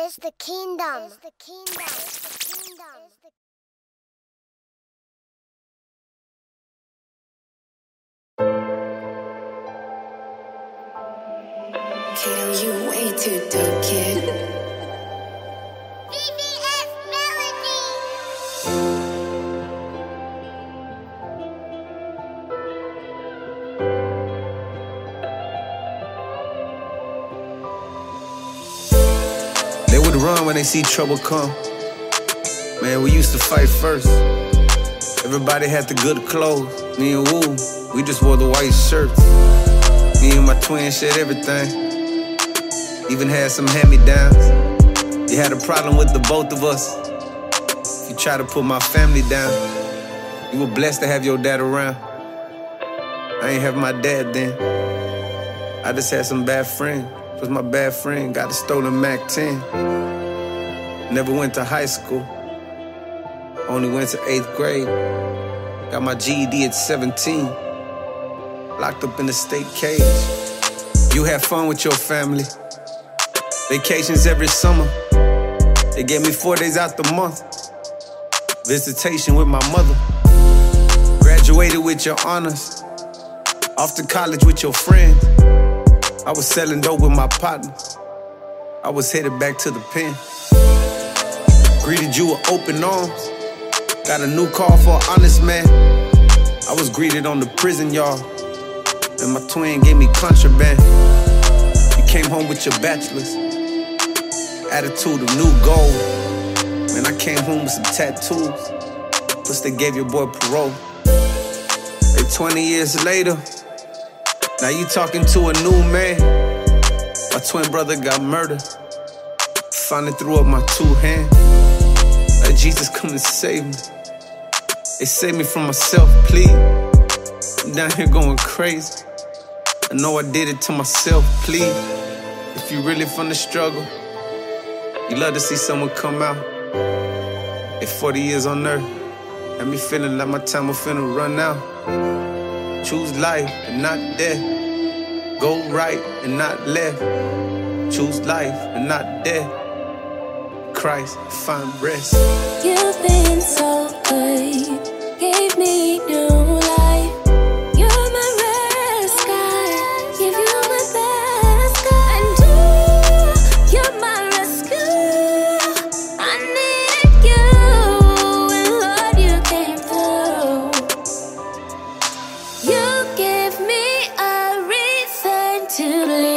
It's the kingdom. It's the kingdom. It's the kingdom. Kill you way too dope, kid. VVS Melody. They would run when they see trouble come. Man, we used to fight first. Everybody had the good clothes. Me and Woo, we just wore the white shirts. Me and my twin shared everything. Even had some hand-me-downs. You had a problem with the both of us. You tried to put my family down. You were blessed to have your dad around. I ain't have my dad then. I just had some bad friends. Cause my bad friend got a stolen Mac 10. Never went to high school. Only went to 8th grade. Got my GED at 17. Locked up in the state cage. You had fun with your family. Vacations every summer. They gave me 4 days out the month. Visitation with my mother. Graduated with your honors. Off to college with your friends. I was selling dope with my partners. I was headed back to the pen. Greeted you with open arms. Got a new car for an honest man. I was greeted on the prison yard. And my twin gave me contraband. You came home with your bachelor's. Attitude of new gold. Man, I came home with some tattoos. Plus they gave your boy parole. Hey, 20 years later, now you talking to a new man. My twin brother got murdered. Finally threw up my 2 hands. Let Jesus come and save me. They saved me from myself, please. I'm down here going crazy. I know I did it to myself, please. If you really from the struggle, you love to see someone come out. At 40 years on earth, had me feeling like my time was finna run out. Choose life and not death. Go right and not left. Choose life and not death. Christ, find rest. You've been so good, gave me new life. You're my rest, God. Give you my best, God. And you're my rescue. I needed you, and Lord, you came through. You give me a reason to live.